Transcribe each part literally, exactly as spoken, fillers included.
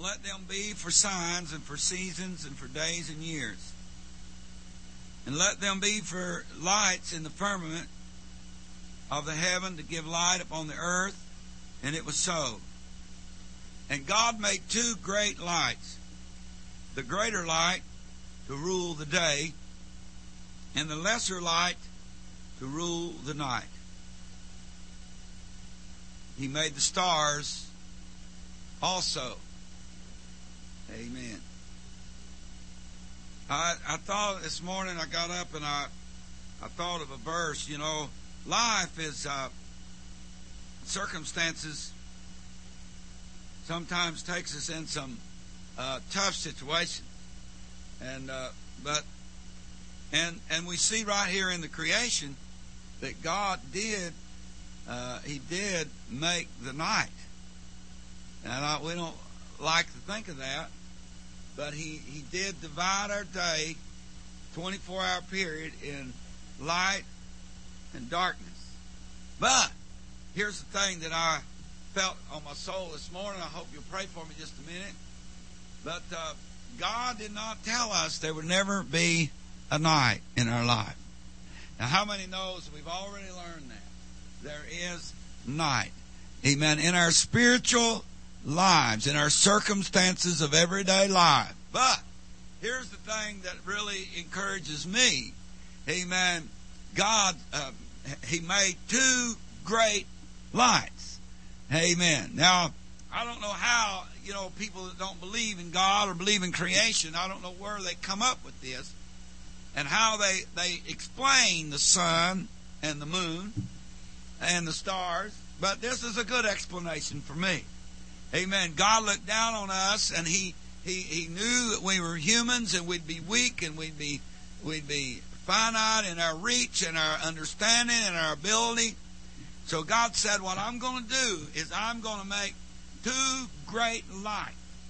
let them be for signs and for seasons and for days and years. And let them be for lights in the firmament of the heaven to give light upon the earth. And it was so. And God made two great lights. The greater light to rule the day, and the lesser light to rule the night. He made the stars also. Amen. I, I thought this morning, I got up and I, I thought of a verse. You know, life is uh, circumstances sometimes takes us in some uh, tough situations. And uh, but and and we see right here in the creation that God did uh, He did make the night, and I, we don't like to think of that, but He He did divide our day, twenty-four hour period, in light and darkness. But here's the thing that I felt on my soul this morning. I hope you'll pray for me just a minute. But uh, God did not tell us there would never be a night in our life. Now, how many knows we've already learned that? There is night. Amen. In our spiritual lives, in our circumstances of everyday life. But here's the thing that really encourages me. Amen. God, uh, He made two great lights. Amen. Now, I don't know how, you know, people that don't believe in God or believe in creation, I don't know where they come up with this and how they, they explain the sun and the moon and the stars. But this is a good explanation for me. Amen. God looked down on us, and He He He knew that we were humans and we'd be weak and we'd be we'd be finite in our reach and our understanding and our ability. So God said, what I'm going to do is I'm going to make two great lights.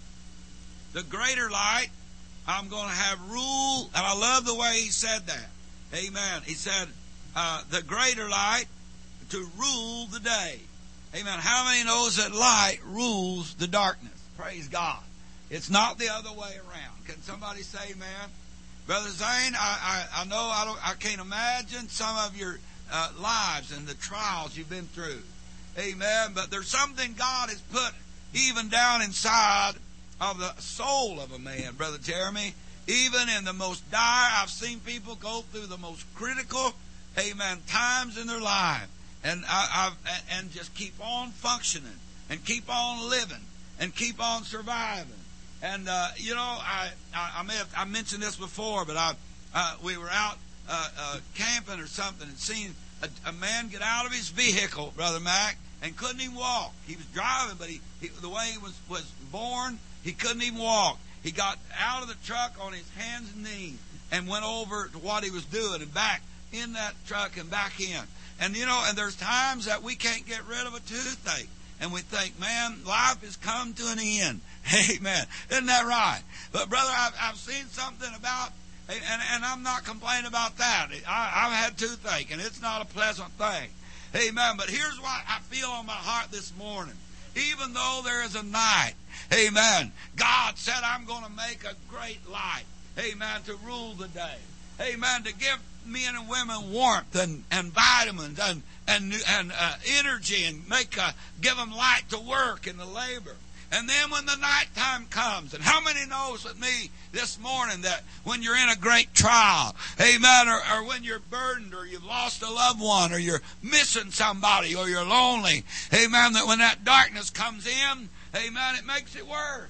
The greater light, I'm going to have rule, and I love the way He said that. Amen. He said, uh, the greater light to rule the day. Amen. How many knows that light rules the darkness? Praise God. It's not the other way around. Can somebody say amen? Brother Zane, I, I, I know I don't I can't imagine some of your uh, lives and the trials you've been through. Amen. But there's something God has put even down inside of the soul of a man, Brother Jeremy. Even in the most dire, I've seen people go through the most critical, amen, times in their life. And I, I've, and just keep on functioning and keep on living and keep on surviving. And uh, you know, I, I I may have I mentioned this before, but I uh, we were out uh, uh, camping or something and seen a, a man get out of his vehicle, Brother Mac, and couldn't even walk. He was driving, but he, he the way he was was born, he couldn't even walk. He got out of the truck on his hands and knees and went over to what he was doing and back in that truck and back in. And, you know, and there's times that we can't get rid of a toothache. And we think, man, life has come to an end. Amen. Isn't that right? But, brother, I've, I've seen something about, and, and I'm not complaining about that. I, I've had toothache, and it's not a pleasant thing. Amen. But here's what I feel on my heart this morning. Even though there is a night, amen, God said, I'm going to make a great light, amen, to rule the day. Amen, to give men and women warmth and, and vitamins and and and uh, energy and make uh, give them light to work and to labor. And then when the nighttime comes, and how many knows with me this morning that when you're in a great trial, amen, or, or when you're burdened or you've lost a loved one or you're missing somebody or you're lonely, amen, that when that darkness comes in, amen, it makes it worse.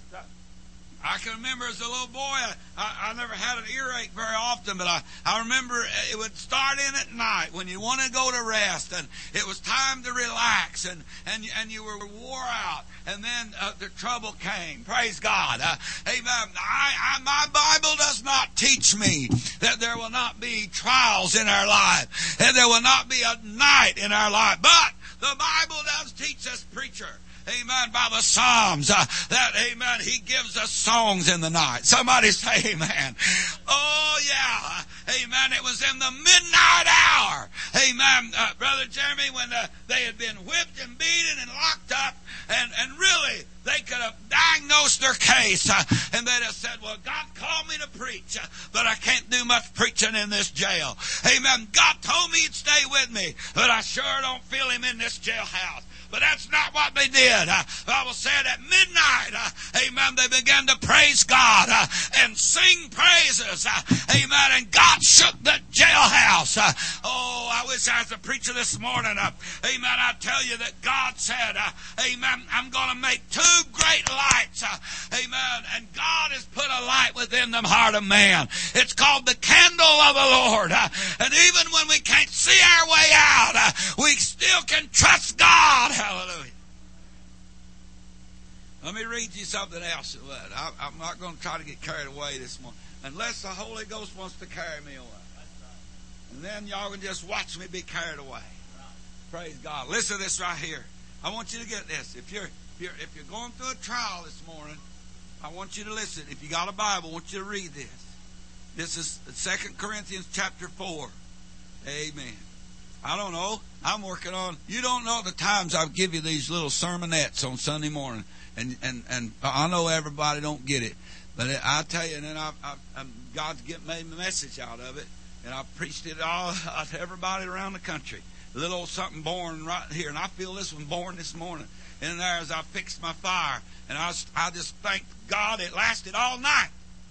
I can remember as a little boy, I, I, I never had an earache very often, but I, I remember it would start in at night when you want to go to rest, and it was time to relax, and, and, and you were wore out, and then uh, the trouble came. Praise God. Uh, amen. I, I, my Bible does not teach me that there will not be trials in our life, and there will not be a night in our life, but the Bible does teach us, preacher, amen, by the Psalms, uh, that, amen, He gives us songs in the night. Somebody say amen. Oh, yeah. Amen. It was in the midnight hour. Amen. Uh, Brother Jeremy, when uh, they had been whipped and beaten and locked up, and, and really, they could have diagnosed diagnosed their case, uh, and they'd have said, well, God called me to preach, uh, but I can't do much preaching in this jail. Amen. God told me he'd stay with me, but I sure don't feel him in this jailhouse. But that's not what they did. Uh, the Bible said at midnight, uh, amen, they began to praise God uh, and sing praises. Uh, amen. And God shook the jailhouse. Uh, oh, I wish I was a preacher this morning. Uh, amen. I tell you that God said, uh, amen, I'm going to make two great lights. Uh, amen. And God has put a light within the heart of man. It's called the candle of the Lord. Uh, and even when we can't see our way out, uh, we still can trust God. Hallelujah. Let me read you something else. I, I'm not going to try to get carried away this morning. Unless the Holy Ghost wants to carry me away. And then y'all can just watch me be carried away. Praise God. Listen to this right here. I want you to get this. If you're, if you're, if you're going through a trial this morning, I want you to listen. If you got a Bible, I want you to read this. This is Second Corinthians chapter four. Amen. I don't know. I'm working on, you don't know the times I've give you these little sermonettes on Sunday morning. And, and, and I know everybody don't get it. But I tell you, and then I've, I've, God's get, made a message out of it. And I've preached it all to everybody around the country. A little old something born right here. And I feel this one born this morning. And there as I fixed my fire. And I, was, I just thanked God it lasted all night.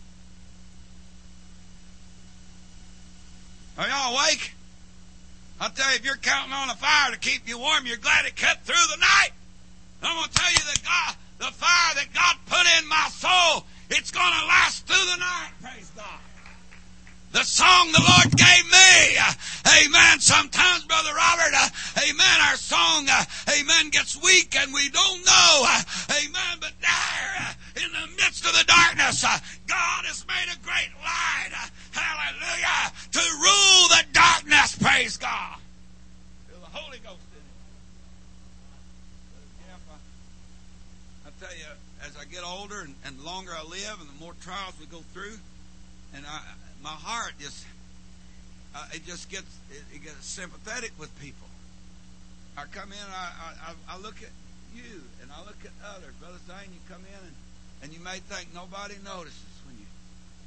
Are y'all awake? I'll tell you, if you're counting on a fire to keep you warm, you're glad it kept through the night. I'm going to tell you that God, the fire that God put in my soul, it's going to last through the night. Praise God. The song the Lord gave me, uh, amen. Sometimes, Brother Robert, uh, amen, our song, uh, amen, gets weak and we don't know, uh, amen. But there, uh, in the midst of the darkness, uh, God has made a great light, uh, hallelujah, to rule the darkness, praise God. Feel the Holy Ghost in it. Yeah, I, I tell you, as I get older and, and the longer I live and the more trials we go through, and I, my heart just, uh, it just gets, it, it gets sympathetic with people. I come in, I, I, I look at you, and I look at others. Brother Zane, you come in, and, and you may think nobody notices when you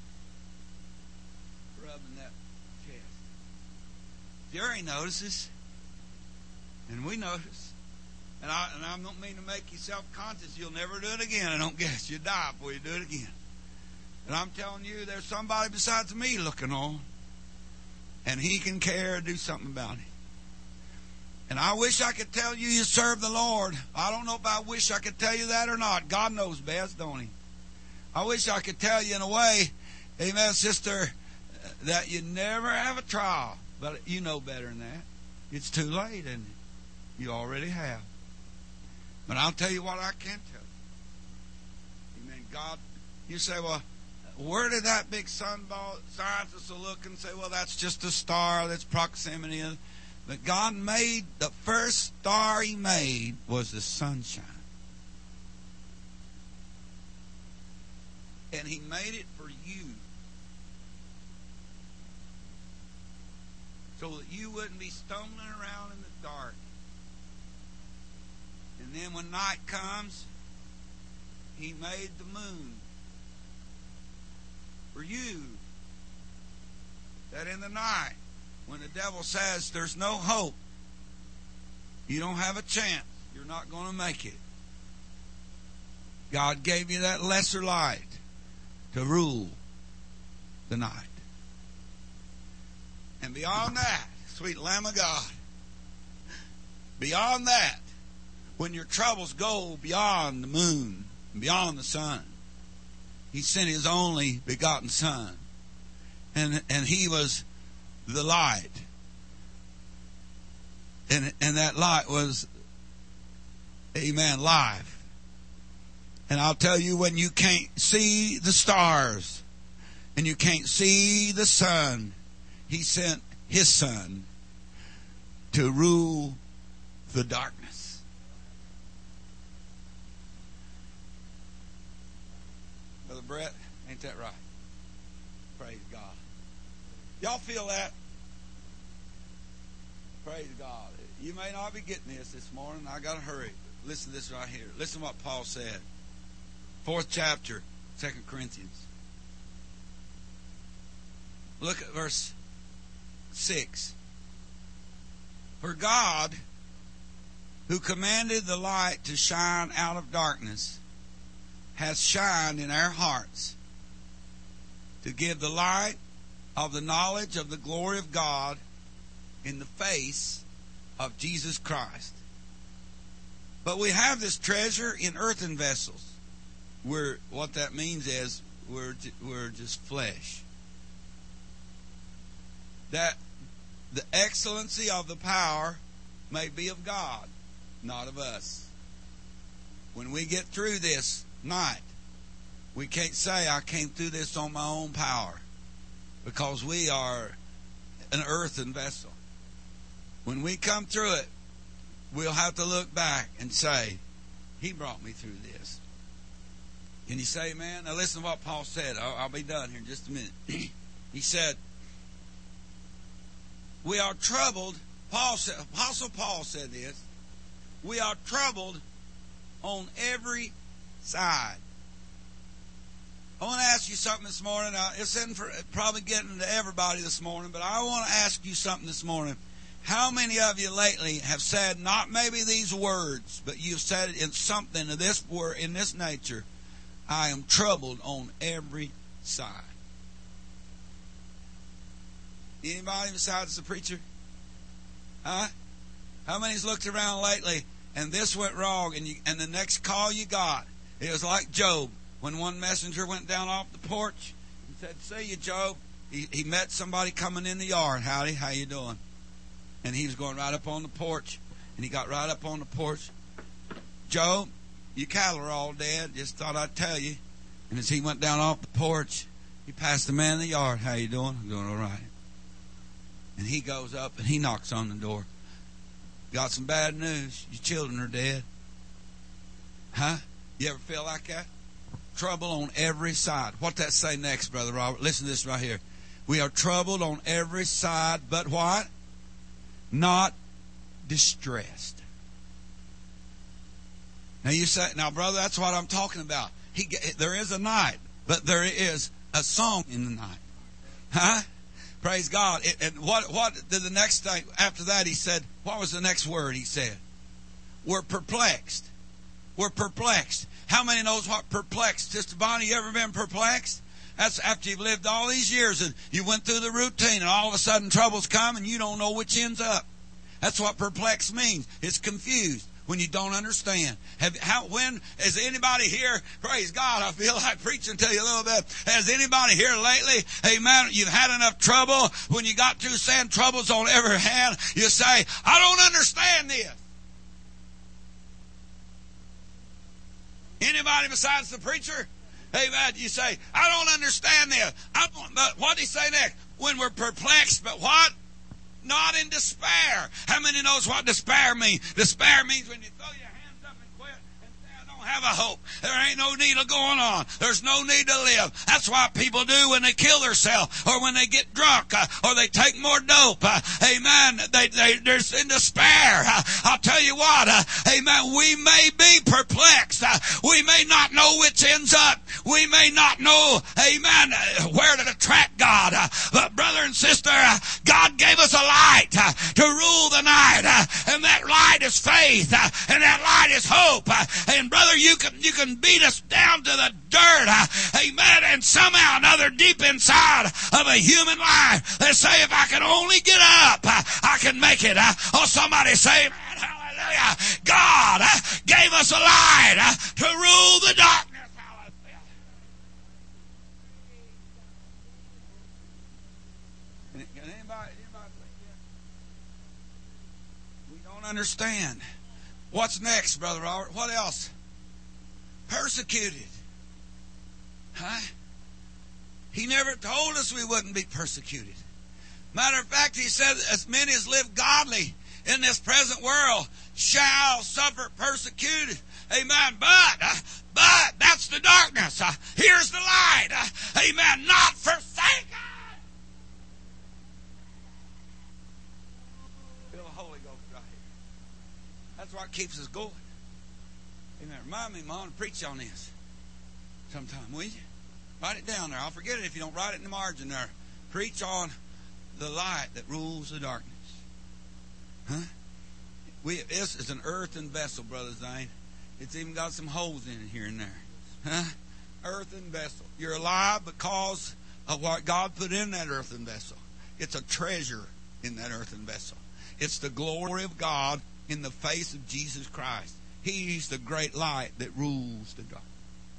rubbing that chest. Jerry notices, and we notice. And I, and I don't mean to make you self-conscious. You'll never do it again. I don't guess. You die before you do it again. And I'm telling you, there's somebody besides me looking on. And he can care or do something about it. And I wish I could tell you you serve the Lord. I don't know if I wish I could tell you that or not. God knows best, don't he? I wish I could tell you in a way, amen, sister, that you never have a trial. But you know better than that. It's too late, isn't it? You already have. But I'll tell you what I can tell you. Amen. God, you say, well, where did that big sunball scientist look and say, well, that's just a star, that's proximity. But God made, the first star he made was the sunshine. And he made it for you. So that you wouldn't be stumbling around in the dark. And then when night comes, he made the moon for you. That in the night, when the devil says there's no hope, you don't have a chance, you're not going to make it, God gave you that lesser light to rule the night. And beyond that, sweet Lamb of God, beyond that, when your troubles go beyond the moon, beyond the sun, he sent his only begotten Son. And and he was the light. And and that light was, amen, life. And I'll tell you, when you can't see the stars and you can't see the sun, he sent his Son to rule the darkness. Brother Brett, ain't that right? Praise God. Y'all feel that? Praise God. You may not be getting this this morning. I got to hurry. Listen to this right here. Listen to what Paul said. fourth chapter, Second Corinthians. Look at verse six. For God, who commanded the light to shine out of darkness, has shined in our hearts to give the light of the knowledge of the glory of God in the face of Jesus Christ. But we have this treasure in earthen vessels. We're, what that means is we're, we're just flesh. That the excellency of the power may be of God, not of us. When we get through this night, we can't say, I came through this on my own power, because we are an earthen vessel. When we come through it, we'll have to look back and say, He brought me through this. Can you say amen? Now listen to what Paul said. I'll, I'll be done here in just a minute. He said, we are troubled. Paul said, Apostle Paul said this. We are troubled on every side. I want to ask you something this morning. Uh, it's in for, probably getting to everybody this morning, but I want to ask you something this morning. How many of you lately have said not maybe these words, but you've said it in something of this word, in this nature? I am troubled on every side. Anybody besides the preacher? Huh? How many's looked around lately and this went wrong, and you, and the next call you got, it was like Job. When one messenger went down off the porch and said, see you, Job. He, he met somebody coming in the yard. Howdy, how you doing? And he was going right up on the porch. And he got right up on the porch. Job, your cattle are all dead. Just thought I'd tell you. And as he went down off the porch, he passed the man in the yard. How you doing? I'm doing all right. And he goes up and he knocks on the door. Got some bad news. Your children are dead. Huh? You ever feel like that? Trouble on every side. What that say next, Brother Robert? Listen to this right here. We are troubled on every side, but what? Not distressed. Now you say, now brother, that's what I'm talking about. He, there is a night, but there is a song in the night. Huh? Praise God. It, and what, what did the next thing, after that he said, what was the next word he said? We're perplexed. We're perplexed. How many knows what perplexed? Sister Bonnie, you ever been perplexed? That's after you've lived all these years and you went through the routine and all of a sudden troubles come and you don't know which end's up. That's what perplexed means. It's confused when you don't understand. Have, how, when, has anybody here, praise God, I feel like preaching to you a little bit. Has anybody here lately, amen, you've had enough trouble when you got through saying troubles on every hand, you say, I don't understand this. Anybody besides the preacher? Amen. You say, I don't understand this. I don't, but what did he say next? When we're perplexed, but what? Not in despair. How many knows what despair means? Despair means when you throw your hands up and quit and say, I don't have a hope. There ain't no need of going on. There's no need to live. That's what people do when they kill themselves or when they get drunk uh, or they take more dope. Uh, amen. They, they, they're in despair. Uh, I'll tell you what. Uh, amen. We may be perplexed. Uh, we may not know which ends up. We may not know, amen, uh, where to track God. Uh, but brother and sister, uh, God gave us a light uh, to rule the night. Uh, and that light is faith. Uh, and that light is hope. Uh, and brother, you can, you can beat us down to the dirt. Uh, amen. And somehow or another deep inside of a human life, they say, if I can only get up, uh, I can make it. Uh, oh, somebody say, man, hallelujah. God uh, gave us a light uh, to rule the darkness. Hallelujah. Can anybody, anybody we don't understand. What's next, Brother Robert? What else? Persecuted. Huh? He never told us we wouldn't be persecuted. Matter of fact, he said, as many as live godly in this present world shall suffer persecuted. Amen. But, uh, but, that's the darkness. Uh, here's the light. Uh, amen. Not forsaken. Feel the Holy Ghost right here. That's what keeps us going. Amen. Remind me, Mom, to preach on this. sometime, will you? Write it down there. I'll forget it if you don't write it in the margin there. Preach on the light that rules the darkness. Huh? We, this is an earthen vessel, Brother Zane. It's even got some holes in it here and there. Huh? Earthen vessel. You're alive because of what God put in that earthen vessel. It's a treasure in that earthen vessel. It's the glory of God in the face of Jesus Christ. He's the great light that rules the dark.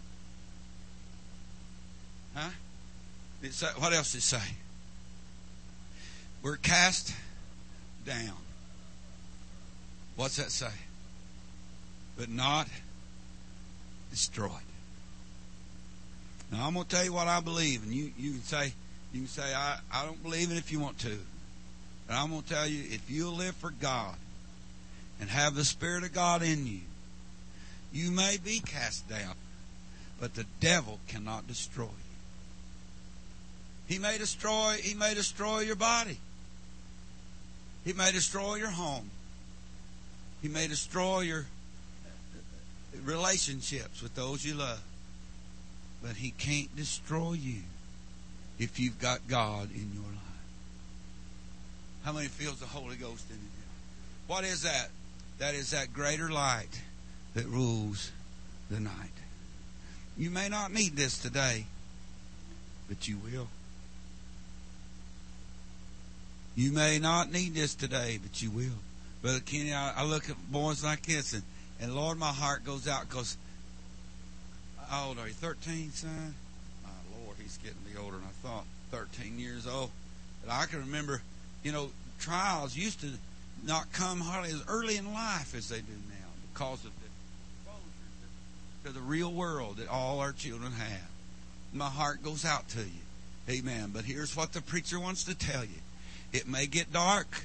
Huh? It say, what else did it say? We're cast down. What's that say? But not destroyed. Now I'm going to tell you what I believe, and you, you can say, you can say I, I don't believe it if you want to. But I'm going to tell you, if you'll live for God and have the Spirit of God in you, you may be cast down, but the devil cannot destroy you. He may destroy, he may destroy your body. He may destroy your home. He may destroy your relationships with those you love. But he can't destroy you if you've got God in your life. How many feels the Holy Ghost in you? What is that? That is that greater light that rules the night. You may not need this today, but you will. You may not need this today, but you will. Brother Kenny, I, I look at boys like this, and, and Lord, my heart goes out because, how old are you, thirteen, son? My Lord, he's getting to be older than I thought, thirteen years old. But I can remember, you know, trials used to not come hardly as early in life as they do now because of the exposure to the real world that all our children have. My heart goes out to you. Amen. But here's what the preacher wants to tell you. It may get dark.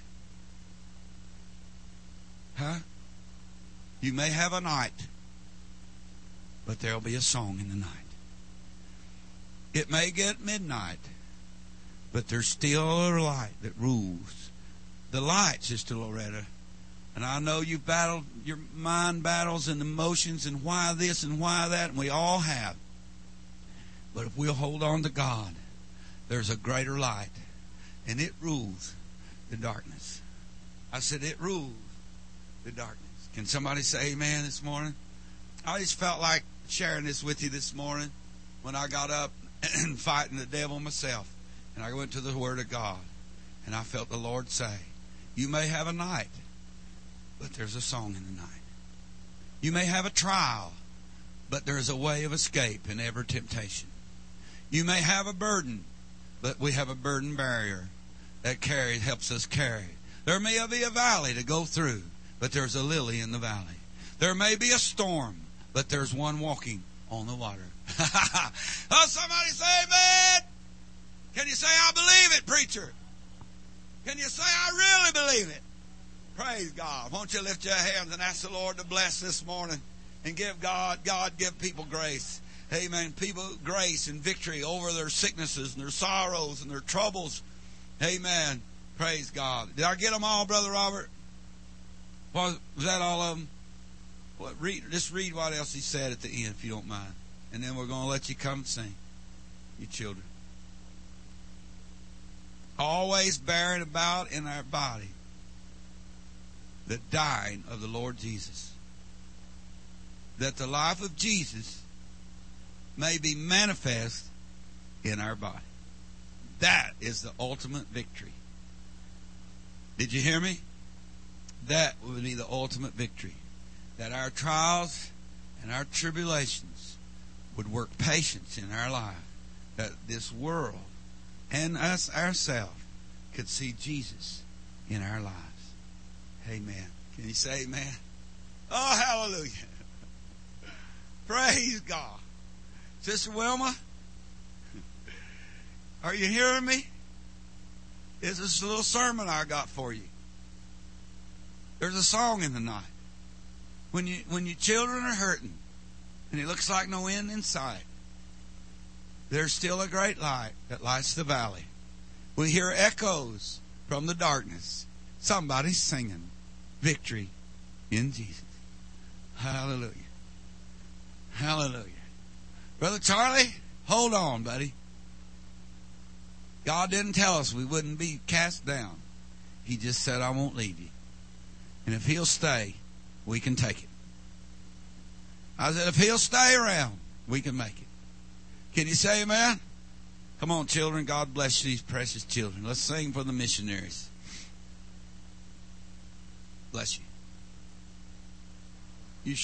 Huh? You may have a night, but there'll be a song in the night. It may get midnight, but there's still a light that rules. The light, Sister Loretta. And I know you've battled your mind battles and emotions and why this and why that, and we all have. But if we'll hold on to God, there's a greater light, and it rules the darkness. I said it rules the darkness. Can somebody say amen this morning? I just felt like sharing this with you this morning when I got up and fighting the devil myself. And I went to the Word of God. And I felt the Lord say, you may have a night, but there's a song in the night. You may have a trial, but there's a way of escape in every temptation. You may have a burden, but we have a burden barrier that carries, helps us carry. There may be a valley to go through, but there's a lily in the valley. There may be a storm, but there's one walking on the water. Oh, somebody say amen. Can you say I believe it, preacher? Can you say I really believe it? Praise God. Won't you lift your hands and ask the Lord to bless this morning and give God, God give people grace. Amen. People grace and victory over their sicknesses and their sorrows and their troubles. Amen. Praise God. Did I get them all, Brother Robert? Was, was that all of them? What, read, just read what else he said at the end, if you don't mind. And then we're going to let you come and sing, you children. Always bearing about in our body the dying of the Lord Jesus, that the life of Jesus may be manifest in our body. That is the ultimate victory. Did you hear me? That would be the ultimate victory. That our trials and our tribulations would work patience in our life. That this world and us ourselves could see Jesus in our lives. Amen. Can you say amen? Oh, hallelujah. Praise God. Sister Wilma, are you hearing me? This is a little sermon I got for you. There's a song in the night. When you when your children are hurting and it looks like no end in sight, there's still a great light that lights the valley. We hear echoes from the darkness. Somebody's singing victory in Jesus. Hallelujah. Hallelujah. Brother Charlie, hold on, buddy. God didn't tell us we wouldn't be cast down. He just said, I won't leave you. And if he'll stay, we can take it. I said, if he'll stay around, we can make it. Can you say amen? Come on, children. God bless these precious children. Let's sing for the missionaries. Bless you.